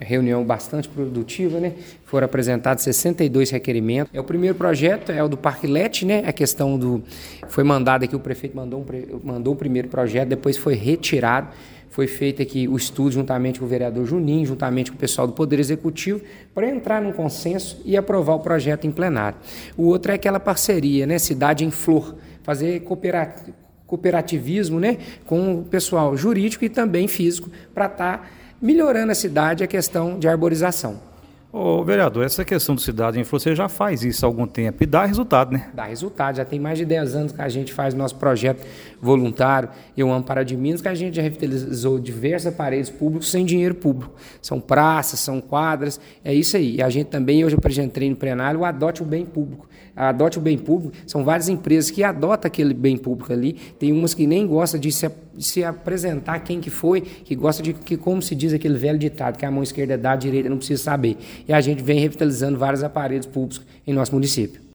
reunião bastante produtiva, né? Foram apresentados 62 requerimentos. O primeiro projeto é o do Parque Lete, né? A questão do... Foi mandado aqui, o prefeito mandou o primeiro projeto, depois foi retirado. Foi feito aqui o estudo juntamente com o vereador Juninho, juntamente com o pessoal do Poder Executivo, para entrar num consenso e aprovar o projeto em plenário. O outro é aquela parceria, né? Cidade em Flor, fazer cooperativismo, né? Com o pessoal jurídico e também físico, para estar melhorando a cidade, a questão de arborização. Ô, vereador, essa questão do Cidade em Flor, você já faz isso há algum tempo e dá resultado, né? Dá resultado, já tem mais de 10 anos que a gente faz nosso projeto voluntário, Eu Amo Pará de Minas, que a gente já revitalizou diversas paredes públicas sem dinheiro público. São praças, são quadras, é isso aí. E a gente também, hoje eu apresentei no plenário, o Adote o Bem Público. A Adote o Bem Público, são várias empresas que adotam aquele bem público ali, tem umas que nem gostam de se apresentar quem que foi, que gosta de, que como se diz aquele velho ditado, que a mão esquerda dá, a direita não precisa saber. E a gente vem revitalizando vários aparelhos públicos em nosso município.